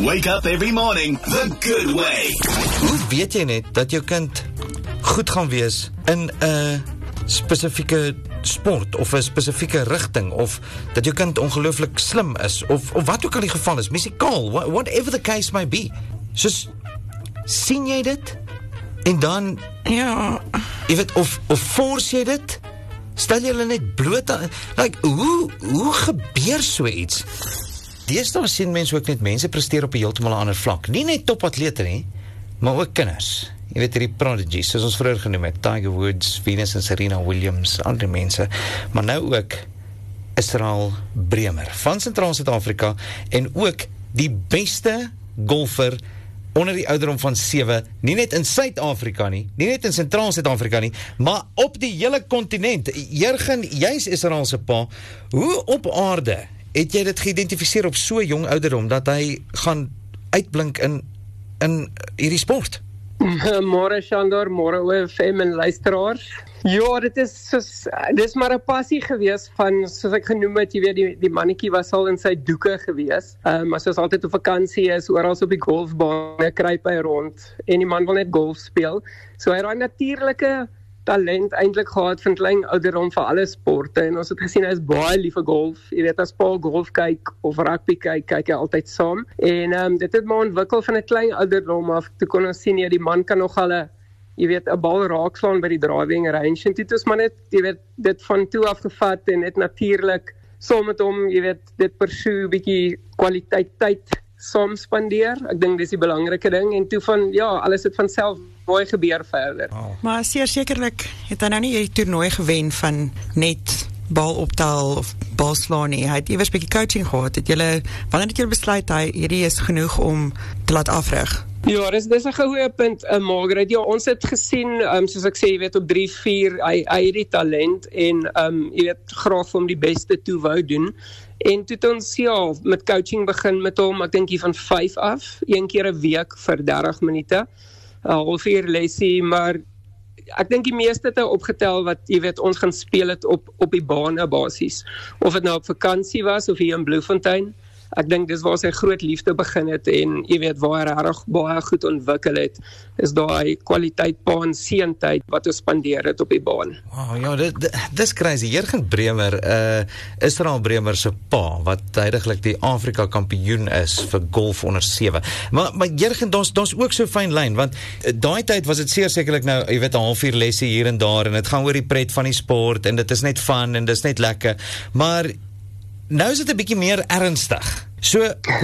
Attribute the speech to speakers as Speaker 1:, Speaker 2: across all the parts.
Speaker 1: Wake up every morning the good way.
Speaker 2: Hoe weet jy net dat jou kind goed gaan wees in 'n spesifieke sport of 'n spesifieke rigting, of dat jou kind ongelooflik slim is, of wat ook al die geval is, musikaal, whatever the case may be. Soos, sien jy dit? En dan,
Speaker 3: ja,
Speaker 2: jy weet, of force jy dit? Stel jy hulle net bloot aan, like, hoe gebeur so iets? Deesdae sien mense ook net mense presteer op 'n heeltemal ander vlak. Nie net topatlete nie, maar ook kinders. Jy weet, hierdie prodigies, soos ons vroeër genoem het, Tiger Woods, Venus en Serena Williams, ander mense, maar nou ook Israel Bremer van Sentraal Suid-Afrika, en ook die beste golfer onder die ouderdom van 7, nie net in Suid-Afrika nie net in Sentraal Suid-Afrika nie, maar op die hele kontinent. Jurgen, jy's Israel se pa. Hoe op aarde het jy dit geïdentifiseer op so jong ouderdom, dat hy gaan uitblink in hierdie sport?
Speaker 4: Môre Shandor, môre OFM en luisteraars. Ja, dit is maar 'n passie gewees van, soos ek genoem het, jy weet, die mannetjie was al in sy doeke gewees. Maar soos altyd op vakansie is, oral op die golfbaan, kruip hy rond, en die man wil net golf speel. So hy het daai natuurlike talent eintlik gehad van klein ouderdom vir alle sporte, en ons het gesien hy is baie lief vir golf. Jy weet, as Paul golf kyk of rugby kyk hy altyd saam, en dit het maar ontwikkel van 'n klein ouderdom af. Toe kon ons sien, ja, die man kan nog al 'n bal raakslaan by die driving range, en toe is maar net, jy weet, dit van toe afgevat, en net natuurlik saam met hom, jy weet, dit pursue, bietjie kwaliteit tyd saam spandeer. Ek dink dis die belangrike ding, en toe van, ja, alles het van self mooi gebeur verder.
Speaker 3: Maar sekerlik het hy nou nie hierdie toernooi gewen van net bal optel of bal slaan nie. Hy het iewers bietjie coaching gehad. Wanneer het julle besluit hierdie is genoeg om te laat afrig?
Speaker 4: Ja, dis 'n goeie punt, Margaret. Ja, ons het gesien, soos ek sê, jy weet, op 3-4, hy het die talent, en jy weet, graag vir hom die beste toe wou doen. En toe het ons, ja, met coaching begin met hom, ek dink hier van 5 af, 1 keer 'n week vir 30 minute, halfuur lesie, maar ek dink die meeste het opgetel wat, jy weet, ons gaan speel het op die bane basis. Of het nou op vakansie was, of hier in Bloemfontein. Ek dink dis waar sy groot liefde begin het, en jy weet, waar hy regtig baie goed ontwikkel het, is daai kwaliteit pa en seentyd wat ons spandeer het op die baan.
Speaker 2: Wow, ja, dis crazy. Jurgen Bremer, Israel Bremer se pa, wat tydiglik die Afrika kampioen is vir golf onder 7. Maar Jurgen, daar's ook so fyn lyn, want daai tyd was dit sekerlik nou, jy weet, 'n halfuur lesie hier en daar, en dit gaan oor die pret van die sport, en dit is net fun, en dit is net lekker, maar nou is dit 'n bietjie meer ernstig. So,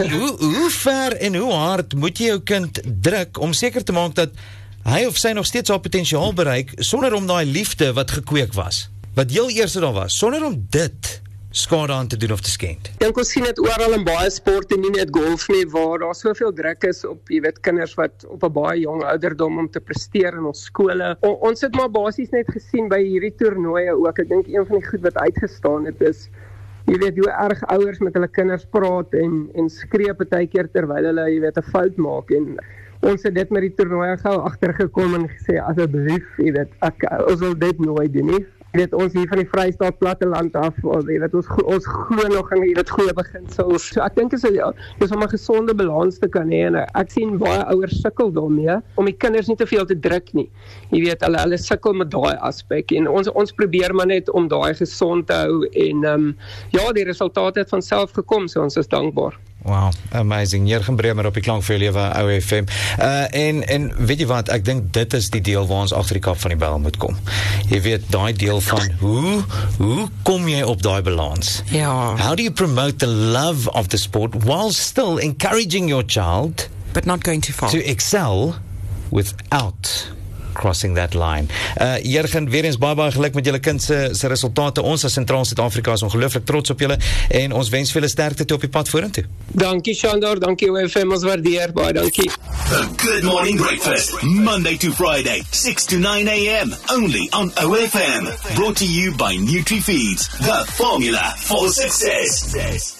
Speaker 2: hoe ver en hoe hard moet jy jou kind druk om seker te maak dat hy of sy nog steeds haar potensiaal bereik, sonder om daai liefde wat gekweek was, wat heel eers daar was, sonder om dit skade aan te doen of te skend?
Speaker 4: Ek dink ons sien dit oral in baie sporte, nie net golf nie, waar daar soveel druk is op, jy weet, kinders wat op 'n baie jong ouderdom om te presteer in ons skole. Ons het maar basies net gesien by hierdie toernooie ook. Ek dink een van die goed wat uitgestaan het is, jy weet, hoe erg ouers met hulle kinders praat en skree partykeer terwyl hulle, jy weet, 'n fout maak, en ons het dit met die toernooi gou agtergekom en gesê, asseblief, jy weet, ons wil dit nooit doen nie. Jy weet, ons hier van die Vrystaat platteland af, jy weet, ons glo nog in, jy weet, goeie beginsels. So ek dink dis om 'n gesonde balans te kan hê, en ek sien baie ouers sukkel daarmee, om die kinders nie te veel te druk nie. Jy weet, hulle sukkel met daai aspek, en ons probeer maar net om daai gesond te hou, en ja, die resultate het van self gekom, so ons is dankbaar.
Speaker 2: Wow, amazing. Jurgen Bremer op die klank vir lewe, OFM. En weet jy wat, ek dink dit is die deel waar ons agter die kap van die bel moet kom. Jy weet, daai deel van hoe kom jy op daai balans?
Speaker 3: Ja.
Speaker 2: How do you promote the love of the sport while still encouraging your child
Speaker 3: But not going too far.
Speaker 2: to excel without crossing that line. Jurgen, weer eens baie geluk met julle kind se resultate. Ons as Sentraal Suid-Afrika is ongelooflik trots op julle, en ons wens vir julle sterkte toe op die pad vorentoe.
Speaker 4: Dankie Shandor, dankie OFM, ons waardeer, baie dankie.
Speaker 1: The Good Morning Breakfast, Monday to Friday, 6 to 9 a.m. only on OFM. Brought to you by NutriFeeds, the formula for success.